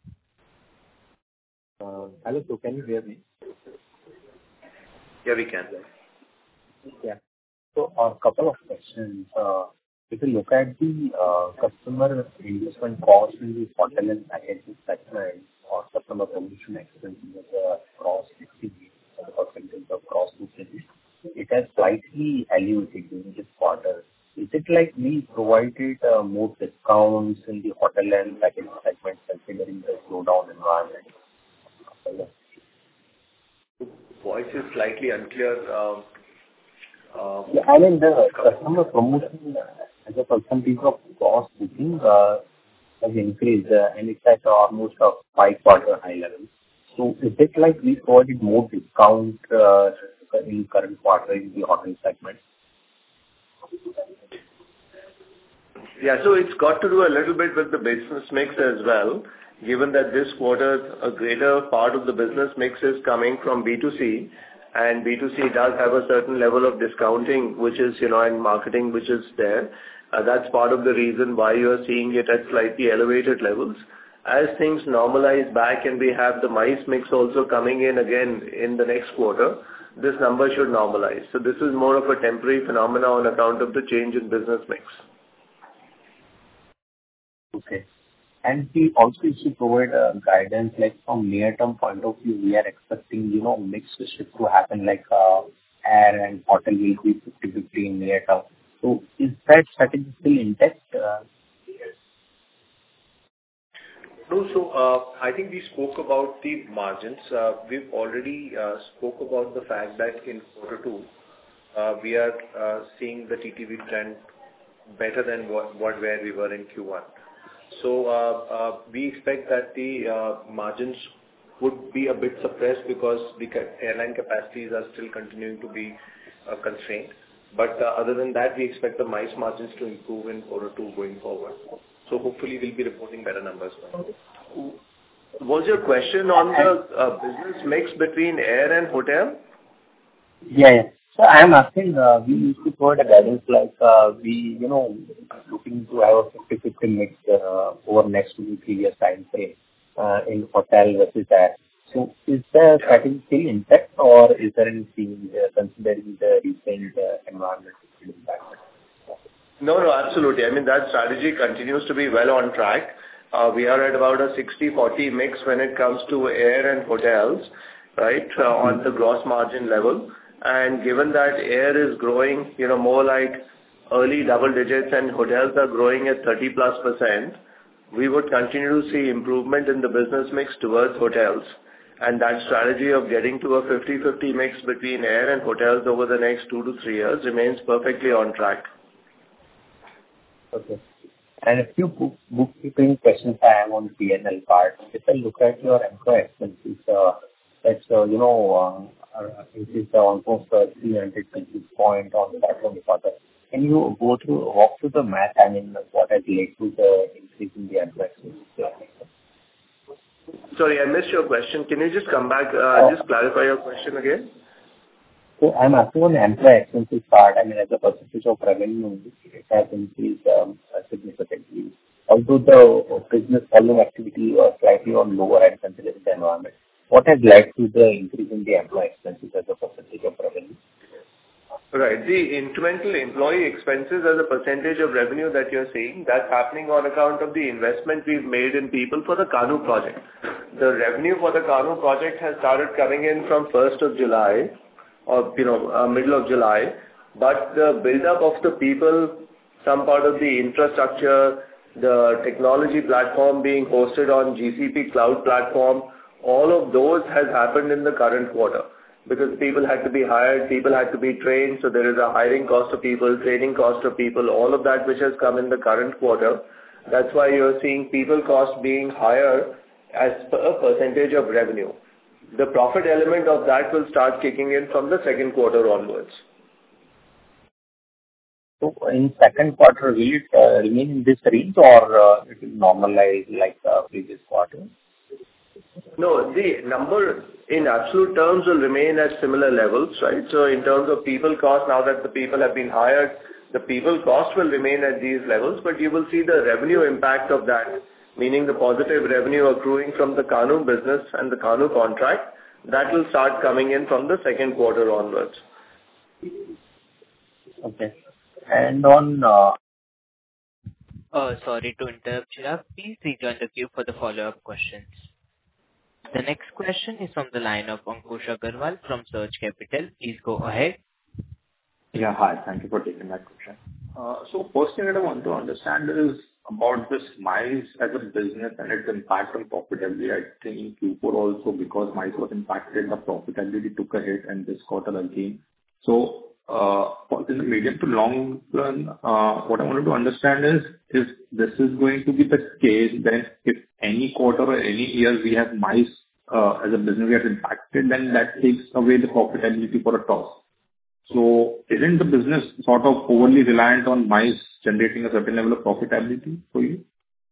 Uh, hello, so can you hear me? Yeah, we can. Yeah. So a couple of questions. Uh, If you look at the uh, customer investment cost in the hotel and packages segment or customer promotion expenses uh, across sixty as a percentage of gross bookings, it has slightly elevated during this quarter. Is it like we provided uh, more discounts in the hotel and package segment considering the slowdown environment? Voice is slightly unclear. Um, um, Yeah, I mean, the customer promotion as a percentage of gross booking uh, has increased, uh, and it's at almost a five-quarter high level. So is it like we provided more discount uh, in current quarter in the hotel segment? Yeah, so it's got to do a little bit with the business mix as well, given that this quarter a greater part of the business mix is coming from B two C, and B two C does have a certain level of discounting, which is, you know, and marketing, which is there. Uh, that's part of the reason why you are seeing it at slightly elevated levels. As things normalize back and we have the MICE mix also coming in again in the next quarter, this number should normalize. So this is more of a temporary phenomena on account of the change in business mix. Okay. And we also used to provide uh, guidance, like from near-term point of view, we are expecting, you know, mix shift to happen, like uh, air and hotel will be fifty fifty in near term. So is that strategy still intact? Uh, No, so uh, I think we spoke about the margins. Uh, we've already uh, spoke about the fact that in quarter two, uh, we are uh, seeing the T T V trend better than what, what where we were in Q one. So uh, uh, we expect that the uh, margins would be a bit suppressed because the airline capacities are still continuing to be uh, constrained. But uh, other than that, we expect the MICE margins to improve in quarter two going forward. So hopefully we'll be reporting better numbers. Was your question on the uh, business mix between air and hotel? Yeah, yeah. So I am asking, uh, we used to provide a guidance like uh, we, you know, looking to have a fifty fifty mix uh, over next two to three years time frame uh, in hotel versus air. So is the strategy still intact or is there any change uh, considering the recent uh, environment? No, no, absolutely. I mean, that strategy continues to be well on track. Uh, we are at about a sixty forty mix when it comes to air and hotels, right, uh, on the gross margin level. And given that air is growing, you know, more like early double digits and hotels are growing at thirty plus percent, we would continue to see improvement in the business mix towards hotels. And that strategy of getting to a fifty-fifty mix between air and hotels over the next two to three years remains perfectly on track. Okay. And a few book, bookkeeping questions I have on the P and L part. If I look at your employee expenses, uh, that's, uh, you know, uh, it is uh, almost uh, three hundred basis points on that one quarter. Can you go through, walk through the math, I mean, what has led to the increase in the employee expenses? Sorry, I missed your question. Can you just come back, uh, just clarify your question again? So I'm asking on the employee expenses part, I mean, as a percentage of revenue, it has increased um, significantly. Although the business volume activity was slightly on lower end considering the environment, what has led to the increase in the employee expenses as a percentage of revenue? Right. The incremental employee expenses as a percentage of revenue that you're seeing, that's happening on account of the investment we've made in people for the Kanu project. The revenue for the Kanu project has started coming in from first of July or, you know, uh, middle of July. But the build-up of the people, some part of the infrastructure, the technology platform being hosted on G C P cloud platform, all of those has happened in the current quarter. Because people had to be hired, people had to be trained, so there is a hiring cost of people, training cost of people, all of that which has come in the current quarter. That's why you're seeing people cost being higher as a percentage of revenue. The profit element of that will start kicking in from the second quarter onwards. So in second quarter, will it uh, remain in this range or uh, it will normalize like uh, previous quarter? No, the number in absolute terms will remain at similar levels, right? So in terms of people cost, now that the people have been hired, the people cost will remain at these levels, but you will see the revenue impact of that, meaning the positive revenue accruing from the Kanu business and the Kanu contract, that will start coming in from the second quarter onwards. Okay. And on... Uh, Uh, sorry to interrupt, Chirag. Please rejoin the queue for the follow-up questions. The next question is from the line of Ankush Agarwal from Surge Capital. Please go ahead. Yeah, hi. Thank you for taking my question. Uh, so first thing that I want to understand is about this MICE as a business and its impact on profitability. I think in Q four also, because MICE was impacted, the profitability took a hit and this quarter again. So uh, in the medium to long run, uh, what I wanted to understand is, if this is going to be the case, then if any quarter or any year we have MICE uh, as a business gets impacted, then that takes away the profitability for a toss. So isn't the business sort of overly reliant on MICE generating a certain level of profitability for you?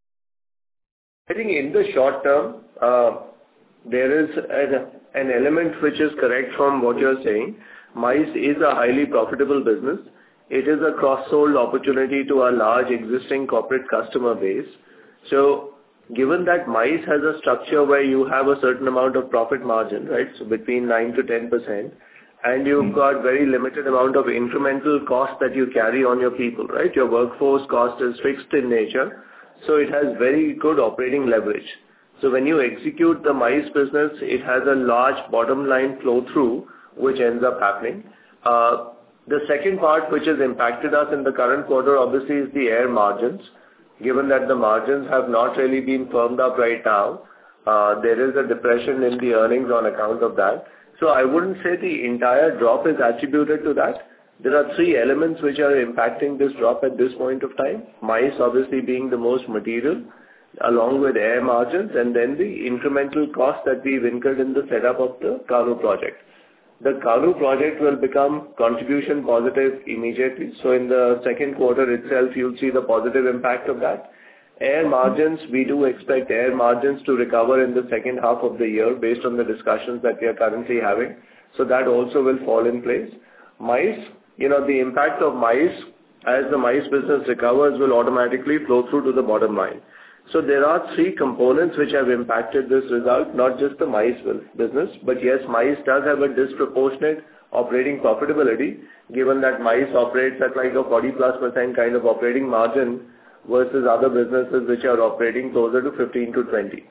I think in the short term, uh, there is an, an element which is correct from what you're saying. MICE is a highly profitable business. It is a cross-sold opportunity to our large existing corporate customer base. So given that MICE has a structure where you have a certain amount of profit margin, right, so between nine to ten percent, and you've got very limited amount of incremental cost that you carry on your people, right? Your workforce cost is fixed in nature, so it has very good operating leverage. So when you execute the MICE business, it has a large bottom line flow through, which ends up happening. Uh, the second part which has impacted us in the current quarter obviously is the air margins. Given that the margins have not really been firmed up right now, uh, there is a depression in the earnings on account of that. So I wouldn't say the entire drop is attributed to that. There are three elements which are impacting this drop at this point of time. MICE obviously being the most material, along with air margins, and then the incremental cost that we've incurred in the setup of the Kanu project. The Kanu project will become contribution positive immediately. So in the second quarter itself, you'll see the positive impact of that. Air margins, we do expect air margins to recover in the second half of the year based on the discussions that we are currently having. So that also will fall in place. MICE, you know, the impact of MICE as the MICE business recovers will automatically flow through to the bottom line. So there are three components which have impacted this result, not just the MICE business, but yes, MICE does have a disproportionate operating profitability, given that MICE operates at like a forty plus percent kind of operating margin versus other businesses which are operating closer to fifteen to twenty.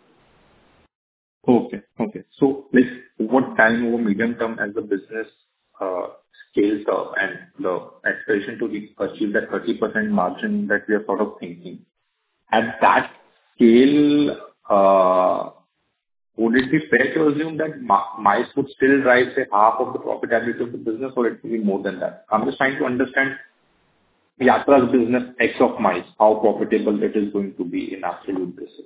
Okay. Okay. So, like, what time over medium term as the business uh, scales up and the aspiration to re- achieve that thirty percent margin that we are sort of thinking, at that scale, uh, would it be fair to assume that Mi- MICE would still drive, say, half of the profitability of the business, or it will be more than that? I'm just trying to understand Yatra's business ex of MICE, how profitable it is going to be in absolute basis.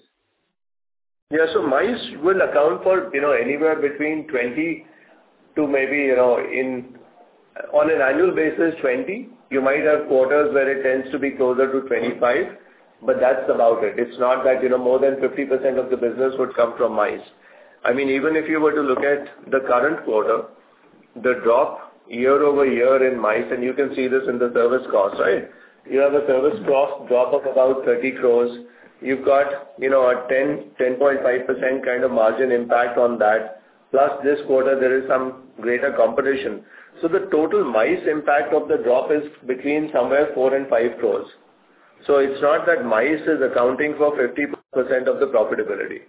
Yeah. So MICE will account for, you know, anywhere between twenty to maybe, you know, in on an annual basis, twenty. You might have quarters where it tends to be closer to twenty-five, but that's about it. It's not that, you know, more than fifty percent of the business would come from MICE. I mean, even if you were to look at the current quarter, the drop year-over-year in MICE, and you can see this in the service cost, right? You have a service cost drop of about thirty crores. You've got, you know, a ten, ten point five percent kind of margin impact on that. Plus this quarter, there is some greater competition. So the total MICE impact of the drop is between somewhere four and five crores. So it's not that MICE is accounting for fifty percent of the profitability.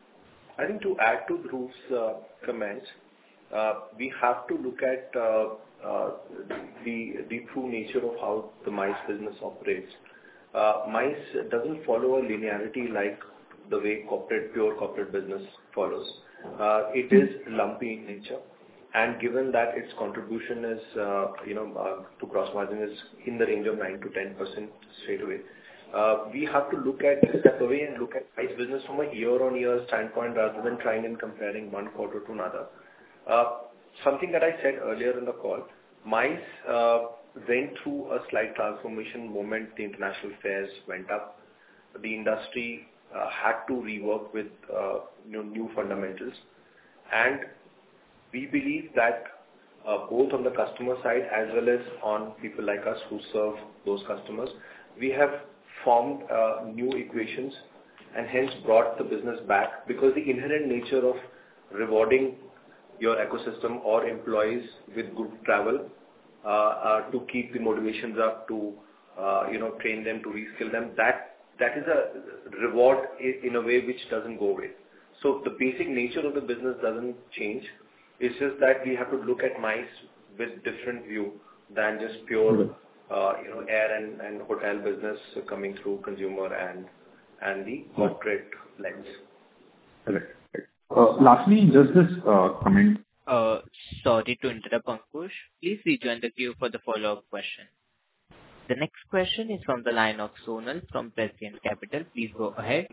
I think to add to Dhruv's uh, comments, uh, we have to look at uh, uh, the the true nature of how the MICE business operates. Uh, MICE doesn't follow a linearity like the way corporate, pure corporate business follows. Uh, it is lumpy in nature, and given that its contribution is, uh, you know, uh, to gross margin is in the range of nine to ten percent straight away. Uh, we have to look at, step away and look at MICE business from a year-on-year standpoint rather than trying and comparing one quarter to another. Uh, something that I said earlier in the call, MICE uh, went through a slight transformation moment. The international fares went up. The industry uh, had to rework with uh, you know, new fundamentals. And we believe that uh, both on the customer side as well as on people like us who serve those customers, we have formed uh, new equations and hence brought the business back, because the inherent nature of rewarding your ecosystem or employees with group travel uh, uh, to keep the motivations up, to uh, you know train them, to reskill them, that that is a reward in a way which doesn't go away. So the basic nature of the business doesn't change. It's just that we have to look at MICE with different view than just pure uh, you know air and, and hotel business coming through consumer and and the corporate lens. Correct. Uh, lastly, just this uh, comment. Uh, sorry to interrupt, Ankush. Please rejoin the queue for the follow-up question. The next question is from the line of Sonal from Prescient Capital. Please go ahead.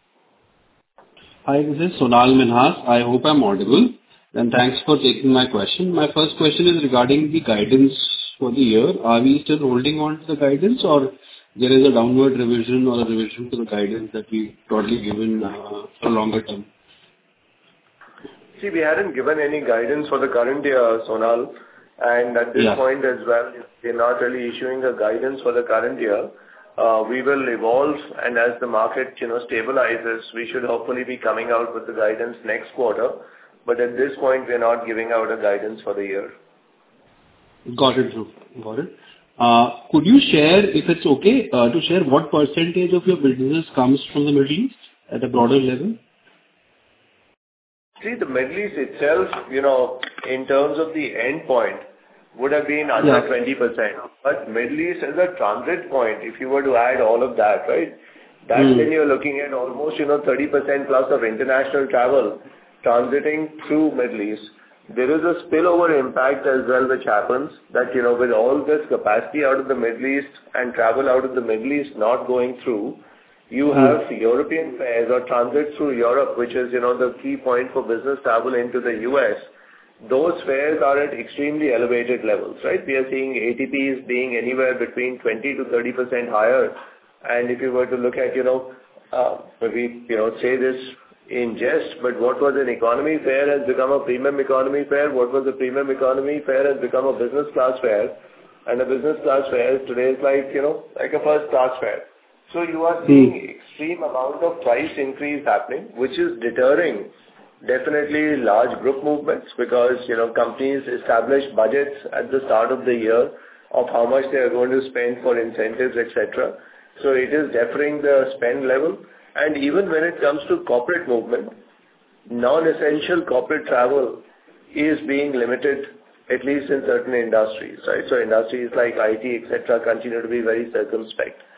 Hi, this is Sonal Minhas. I hope I'm audible. And thanks for taking my question. My first question is regarding the guidance for the year. Are we still holding on to the guidance, or there is a downward revision or a revision to the guidance that we've broadly given uh, for longer term? See, we hadn't given any guidance for the current year, Sonal, and at this yeah. point as well, we're not really issuing a guidance for the current year. Uh, we will evolve, and as the market, you know, stabilizes, we should hopefully be coming out with the guidance next quarter. But at this point, we're not giving out a guidance for the year. Got it, Dhruv. Got it. Uh, could you share, if it's okay, uh, to share what percentage of your business comes from the Middle East at a broader level? See, the Middle East itself, you know, in terms of the end point, would have been under yeah. twenty percent. But Middle East as a transit point, if you were to add all of that, right, that's mm. when you're looking at almost, you know, thirty percent plus of international travel transiting through Middle East. There is a spillover impact as well which happens that, you know, with all this capacity out of the Middle East and travel out of the Middle East not going through, you have mm. European fares or transit through Europe, which is, you know, the key point for business travel into the U S. Those fares are at extremely elevated levels, right? We are seeing A T Ps being anywhere between twenty to thirty percent higher. And if you were to look at, you know, uh, we, you know, say this in jest, but what was an economy fare has become a premium economy fare. What was a premium economy fare has become a business class fare. And a business class fare today is like, you know, like a first class fare. So you are seeing mm. extreme amount of price increase happening, which is deterring definitely large group movements, because, you know, companies establish budgets at the start of the year of how much they are going to spend for incentives, et cetera. So it is deferring the spend level. And even when it comes to corporate movement, non-essential corporate travel is being limited, at least in certain industries, right? So industries like I T, et cetera, continue to be very circumspect.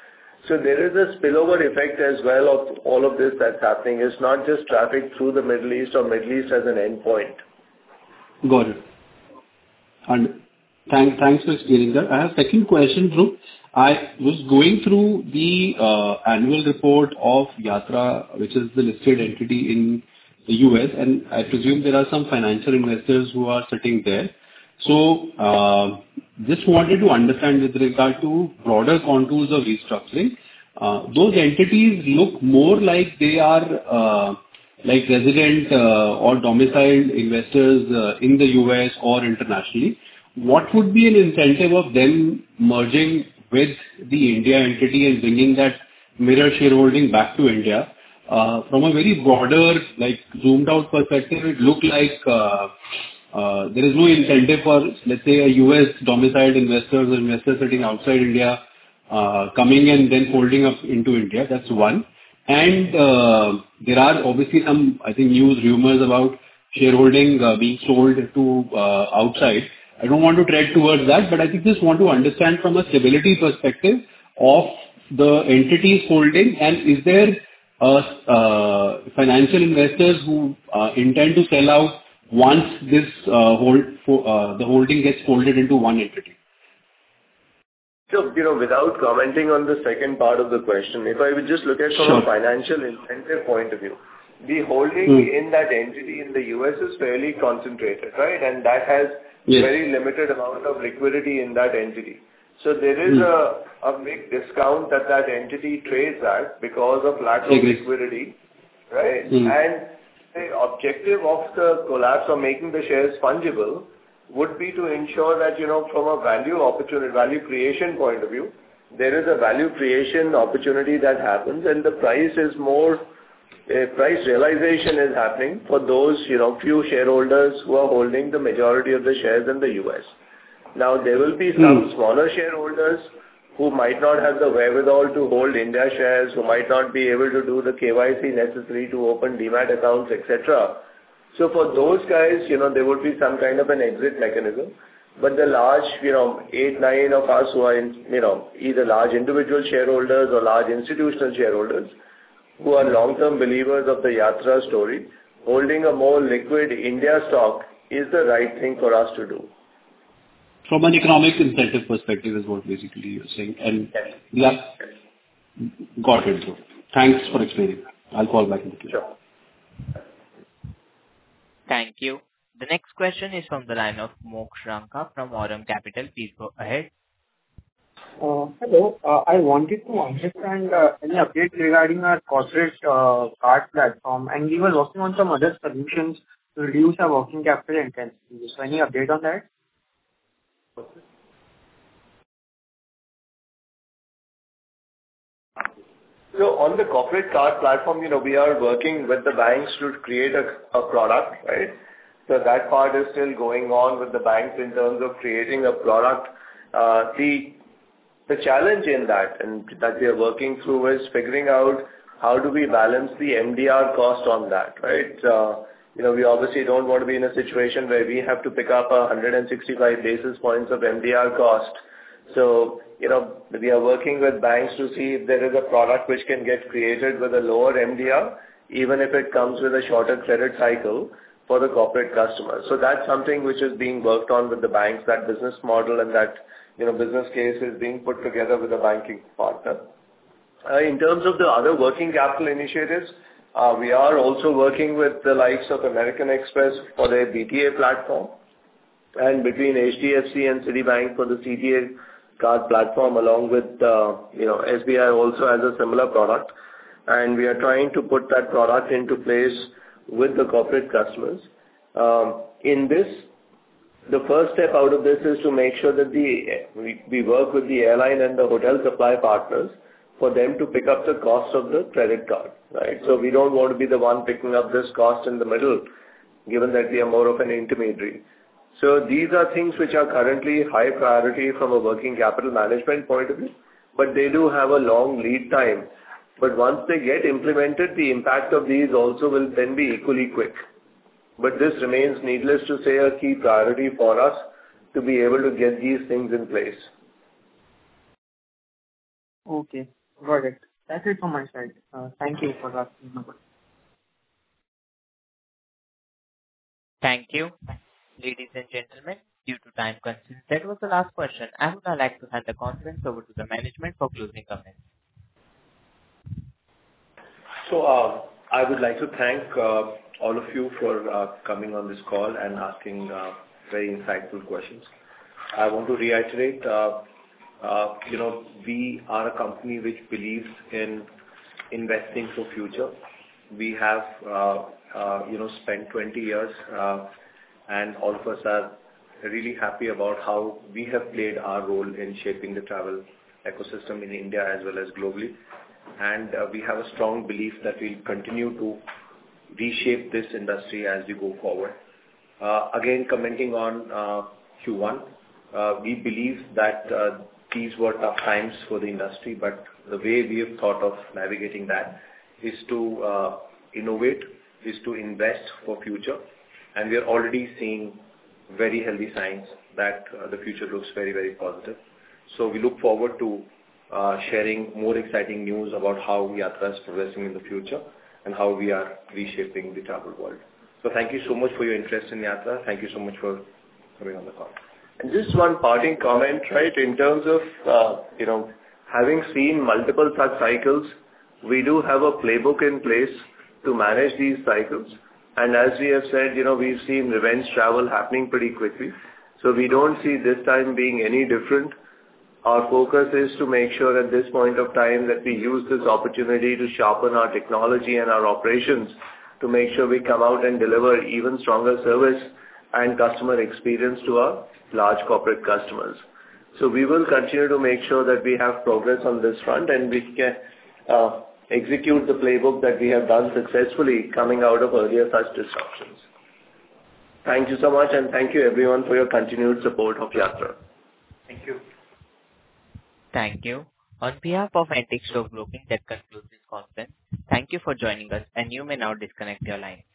So there is a spillover effect as well of all of this that's happening. It's not just traffic through the Middle East or Middle East as an endpoint. Got it. And thank, thanks for explaining that. I have a second question, Dhruv. I was going through the uh, annual report of Yatra, which is the listed entity in the U S, and I presume there are some financial investors who are sitting there. So, uh, just wanted to understand with regard to broader contours of restructuring. Uh, Those entities look more like they are uh, like resident uh, or domiciled investors uh, in the U S or internationally. What would be an incentive of them merging with the India entity and bringing that mirror shareholding back to India? Uh, From a very broader, like, zoomed out perspective, it looked like uh, uh, there is no incentive for, let's say, a U S domiciled investors or investors sitting outside India uh, coming and then folding up into India. That's one. And uh, there are obviously some, I think, news rumors about shareholding uh, being sold to uh, outside. I don't want to tread towards that, but I think just want to understand from a stability perspective of the entities holding, and is there uh, uh, financial investors who uh, intend to sell out once this uh, hold uh, the holding gets folded into one entity? So, you know, without commenting on the second part of the question, if I would just look at from Sure. a financial incentive point of view, the holding Hmm. in that entity in the U S is fairly concentrated, right? And that has Yes. very limited amount of liquidity in that entity. So there is Hmm. a, a big discount that that entity trades at because of lack of Agreed. liquidity, right? Hmm. And the objective of the collapse or making the shares fungible would be to ensure that, you know, from a value opportunity, value creation point of view, there is a value creation opportunity that happens, and the price is more, uh, price realization is happening for those, you know, few shareholders who are holding the majority of the shares in the U S. Now, there will be some Hmm. smaller shareholders who might not have the wherewithal to hold India shares, who might not be able to do the K Y C necessary to open Demat accounts, et cetera. So for those guys, you know, there would be some kind of an exit mechanism. But the large, you know, eight, nine of us who are in, you know, either large individual shareholders or large institutional shareholders, who are long-term believers of the Yatra story, holding a more liquid India stock is the right thing for us to do. From an economic incentive perspective is what basically you're saying. And yeah, got it, Dhruv. Thanks for explaining. I'll call back in the queue. Sure. Thank you. The next question is from the line of Moksh Ranka from Aurum Capital. Please go ahead. Uh, Hello. Uh, I wanted to understand uh, any updates regarding our corporate uh, card platform, and we were working on some other solutions to reduce our working capital intensity. So any update on that? So on the corporate card platform, you know, we are working with the banks to create a, a product, right? So that part is still going on with the banks in terms of creating a product. Uh, the the challenge in that and that we are working through is figuring out how do we balance the M D R cost on that, right? Uh, you know, we obviously don't want to be in a situation where we have to pick up a one hundred sixty-five basis points of M D R cost. So, you know, we are working with banks to see if there is a product which can get created with a lower M D R, even if it comes with a shorter credit cycle for the corporate customers. So that's something which is being worked on with the banks. That business model and that, you know, business case is being put together with a banking partner. Uh, in terms of the other working capital initiatives, uh, we are also working with the likes of American Express for their B T A platform, and between H D F C and Citibank for the C T A card platform, along with, uh, you know, S B I also has a similar product. And we are trying to put that product into place with the corporate customers. Um, in this, the first step out of this is to make sure that the we, we work with the airline and the hotel supply partners for them to pick up the cost of the credit card, right? So we don't want to be the one picking up this cost in the middle, given that we are more of an intermediary. So these are things which are currently high priority from a working capital management point of view, but they do have a long lead time. But once they get implemented, the impact of these also will then be equally quick. But this remains, needless to say, a key priority for us to be able to get these things in place. Okay. Got it. That's it from my side. Uh, Thank you for asking my question. Thank you. Ladies and gentlemen, due to time constraints, that was the last question. I would now like to hand the conference over to the management for closing comments. So, uh, I would like to thank uh, all of you for uh, coming on this call and asking uh, very insightful questions. I want to reiterate, uh, uh, you know, we are a company which believes in investing for future. We have, uh, uh, you know, spent twenty years, uh, and all of us are really happy about how we have played our role in shaping the travel ecosystem in India as well as globally. And uh, we have a strong belief that we'll continue to reshape this industry as we go forward. Uh, again, commenting on uh, Q one, uh, we believe that uh, these were tough times for the industry, but the way we have thought of navigating that is to uh, innovate, is to invest for future, and we are already seeing very healthy signs that uh, the future looks very, very positive. So we look forward to uh, sharing more exciting news about how Yatra is progressing in the future and how we are reshaping the travel world. So thank you so much for your interest in Yatra. Thank you so much for coming on the call. And just one parting comment, right, in terms of, uh, you know, having seen multiple such cycles, we do have a playbook in place to manage these cycles. And as we have said, you know, we've seen revenge travel happening pretty quickly. So we don't see this time being any different. Our focus is to make sure at this point of time that we use this opportunity to sharpen our technology and our operations to make sure we come out and deliver even stronger service and customer experience to our large corporate customers. So we will continue to make sure that we have progress on this front and we can uh, execute the playbook that we have done successfully coming out of earlier such disruptions. Thank you so much, and thank you everyone for your continued support of Yatra. Thank you. Thank you. On behalf of Antique Stock Broking, that concludes this conference. Thank you for joining us, and you may now disconnect your line.